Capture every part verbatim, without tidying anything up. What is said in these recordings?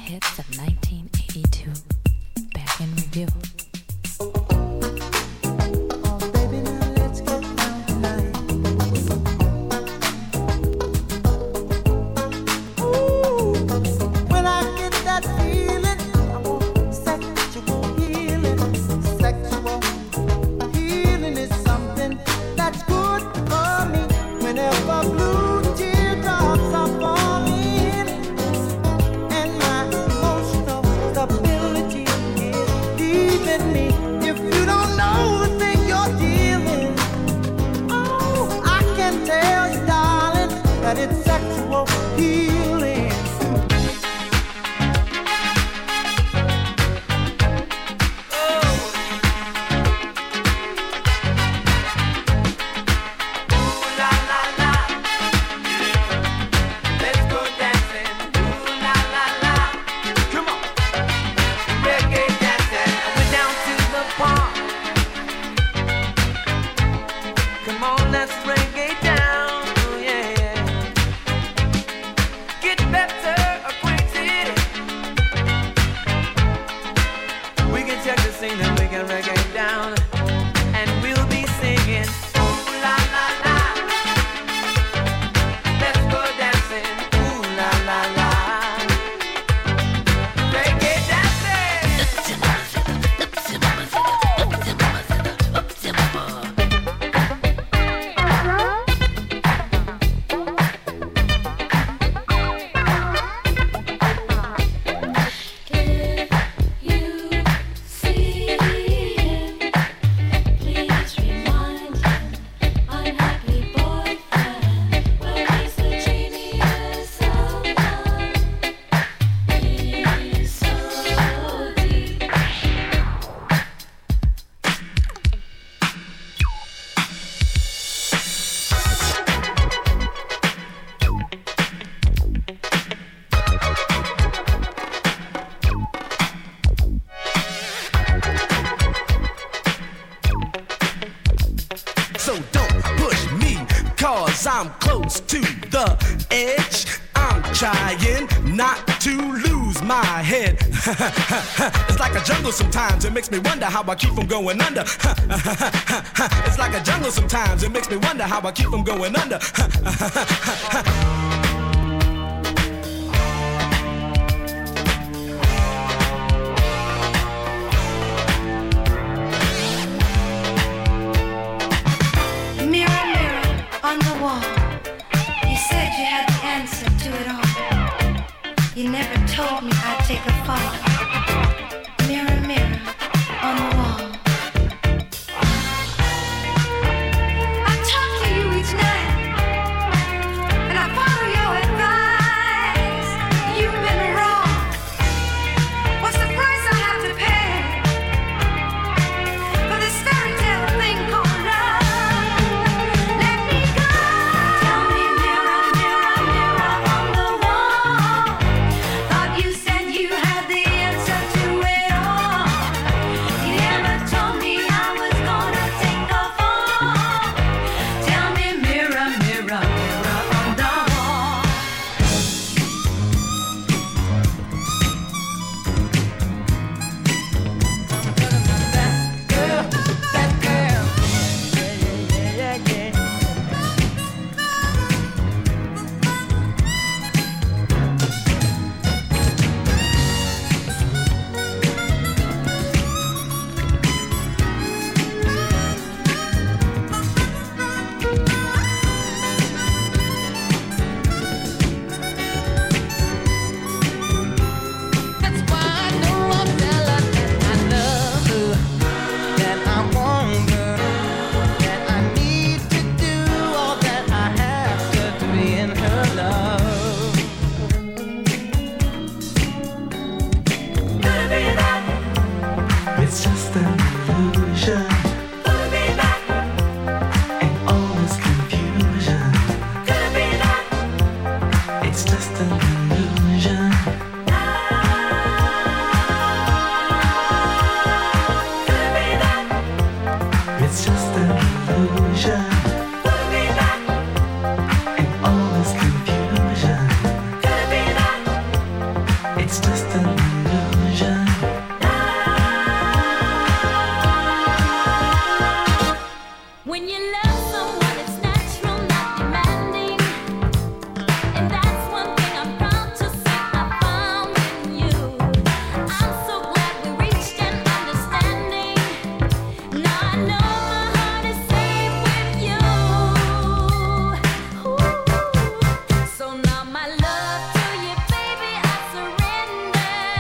hits of nineteen eighty-two. Back in review. I'm close to the edge. I'm trying not to lose my head. It's like a jungle sometimes. It makes me wonder how I keep from going under. It's like a jungle sometimes. It makes me wonder how I keep from going under. You never told me I'd take a fall. Mirror, mirror on the wall. I talk to you each night, and I follow your advice. You've been wrong. What's the price I have to pay for this fairy tale thing called love? Let me go. Tell me, mirror, mirror, mirror on the wall. You said you had the answer to it all. You never So now my love to you, baby, I surrender.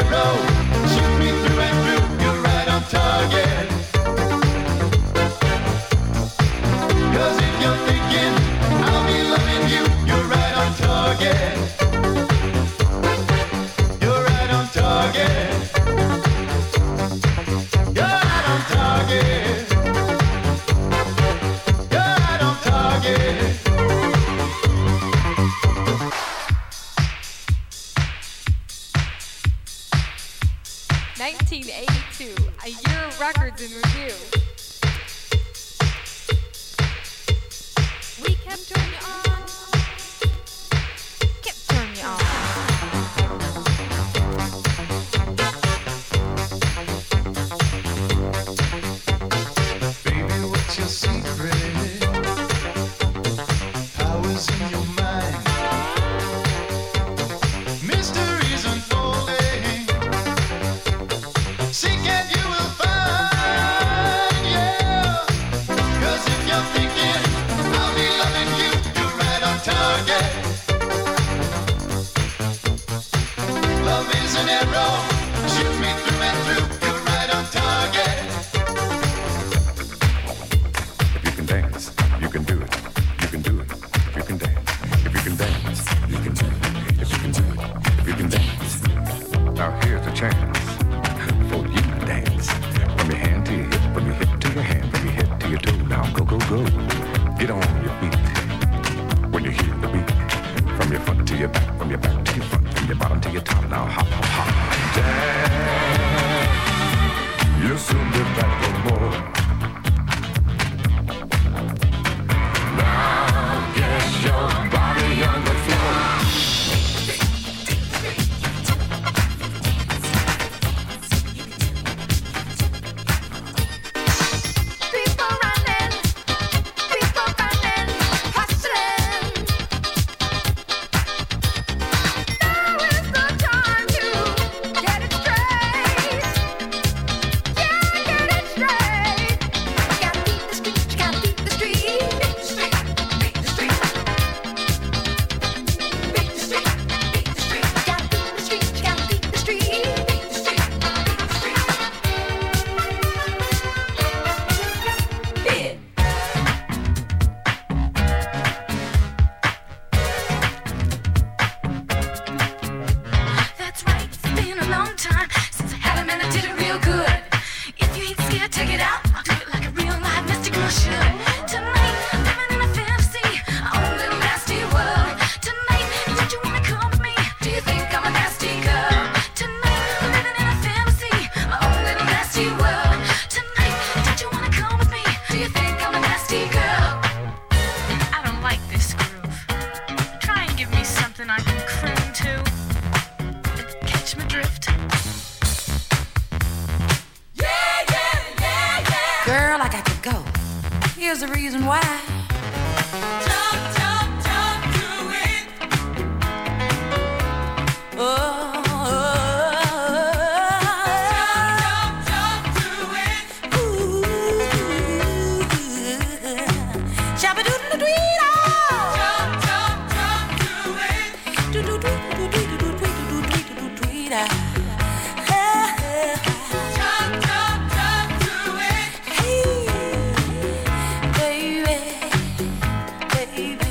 arrow. Shoot me through and through, you're right on target. 'Cause if you're thinking I'll be loving you, you're right on target. You're right on target. You're right on target. You're right on target. nineteen eighty-two, a year of records in review. We kept turning you on, kept turning you on. Baby, what's your secret? Powers in your mind. Mysteries unfolding. Seek and you will find, yeah. 'Cause if you're thinking I'll be loving you, you're right on target. Love is an arrow. Shoot me through and through, you're right on target. If you can dance, you can do it. You can do it. If you can dance, if you can dance, you can do it. If you can do it, if you can dance. Now here's a chance for you to dance. From your hand to your hip, from your hip to your hand, from your head to your toe. Now go, go, go. Get on your feet when you hear the beat. From your front to your back, from your back to your front, from your bottom to your top. Now hop, hop, hop. Dance. You'll soon be back for more. Now get your body on the floor. People running, people running, hustling. Now is the time to get it straight. Yeah, get it straight. Gotta beat the street, gotta beat the street. Beat the street, beat the street. Beat the street, beat the street. Gotta beat the street, gotta beat the street. Beat the street, beat the street. Bid. That's right, it's been a long time since I had a man that did it real good. If you ain't scared, take it out. I'll do it like a real live mystic girl should. Tonight, living in a fantasy, our own little nasty world. Tonight, did you wanna come with me? Do you think I'm a nasty girl? Tonight, living in a fantasy, our own little nasty world. Tonight, did you wanna come with me? Do you think I'm a nasty girl? I don't like this groove. Try and give me something I can croon to. Catch my drift. Girl, I got to go. Here's the reason why. Jump, jump, jump to it. Oh, oh, Jump, jump to it. oh, ooh, shabba-doodle-doo-doo-doo. Jump, jump, jump to it. Do-do-do-do-do-do-do-do-do-do-do-do-do-do. Jump, jump, jump to it. Hey, baby, baby.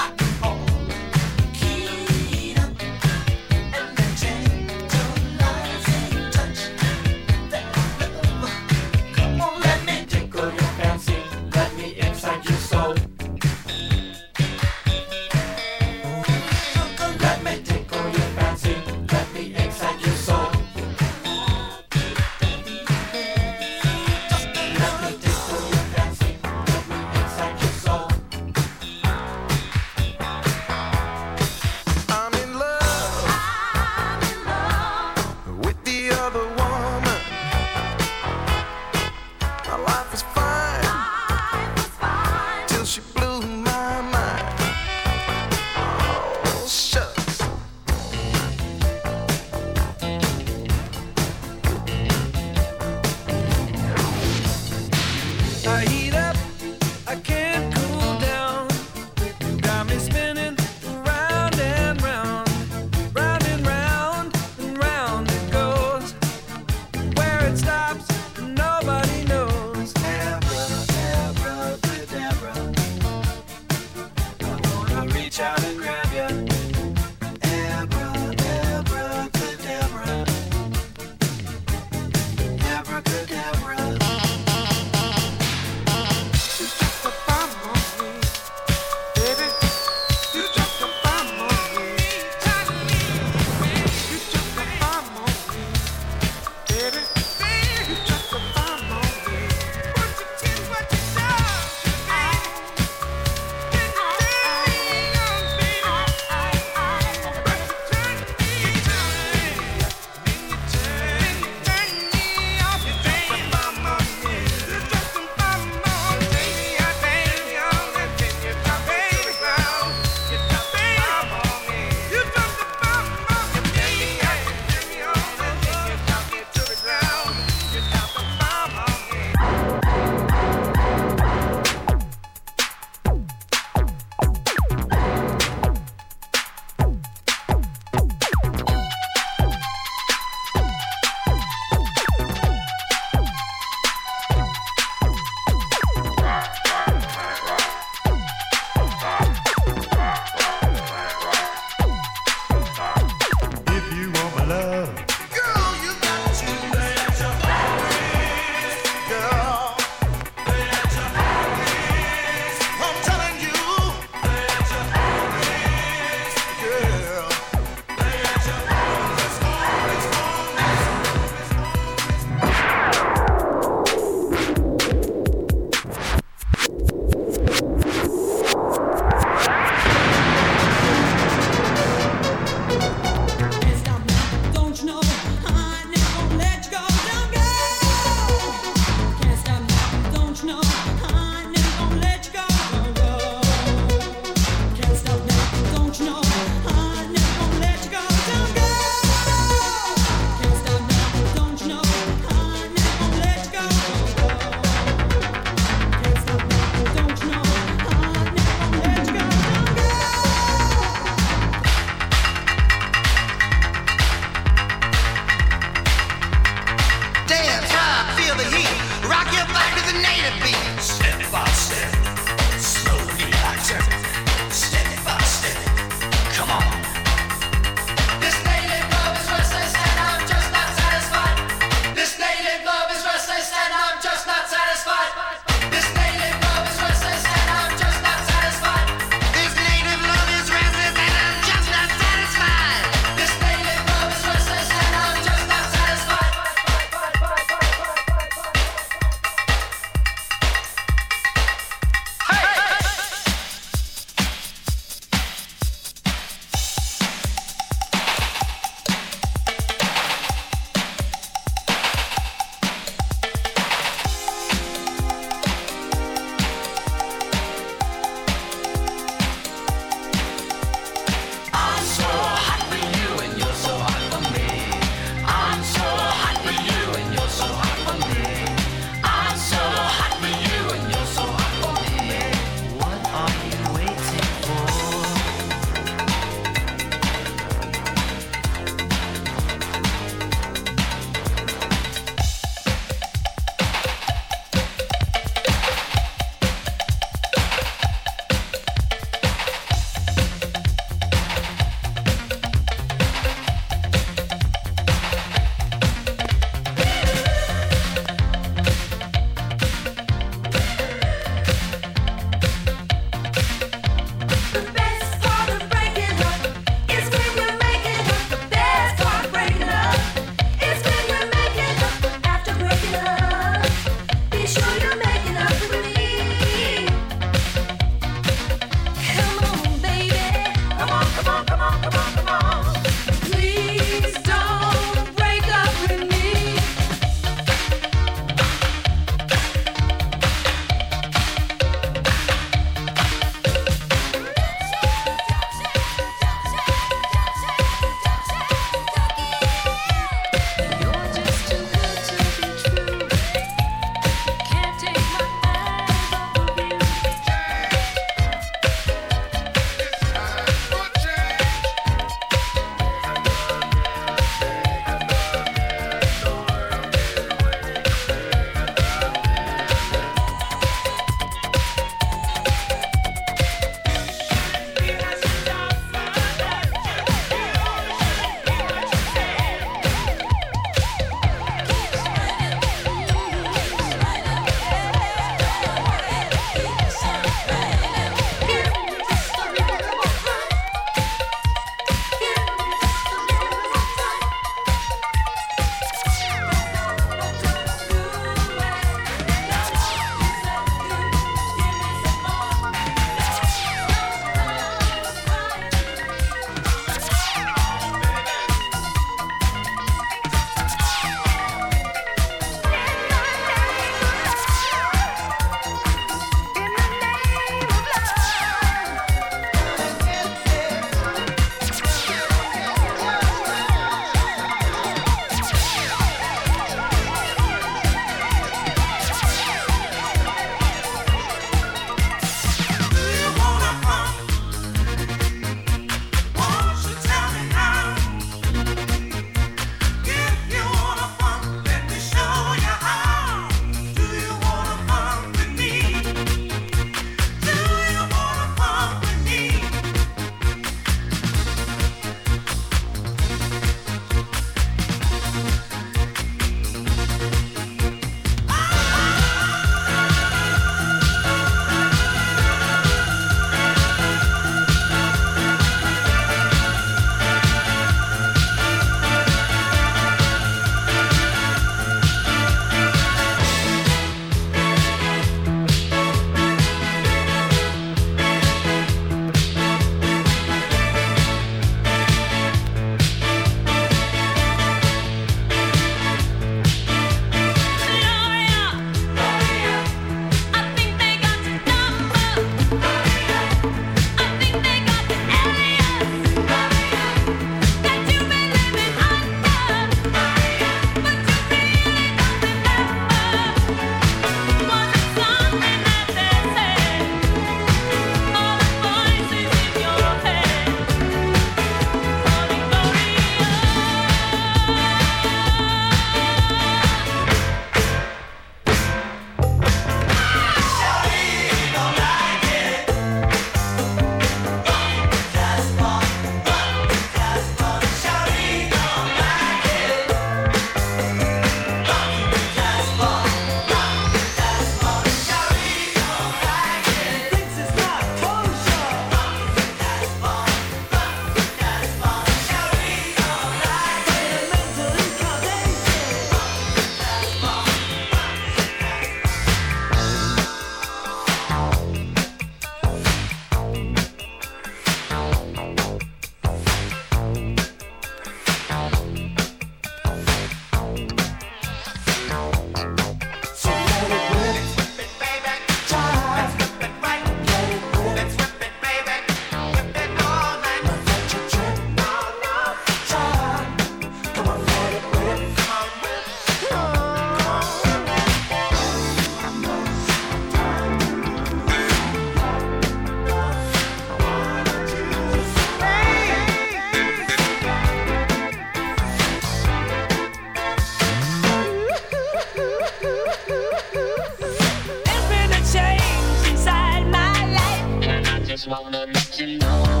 just wanna let you know.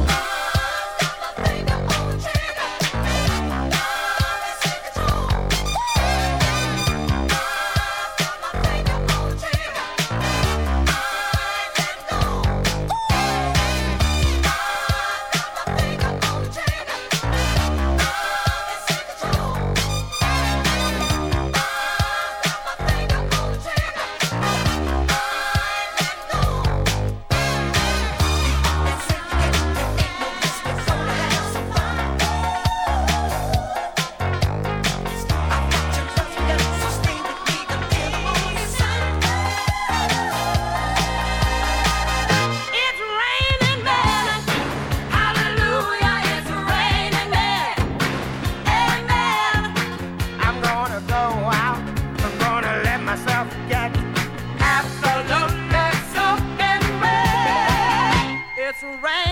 It's rain.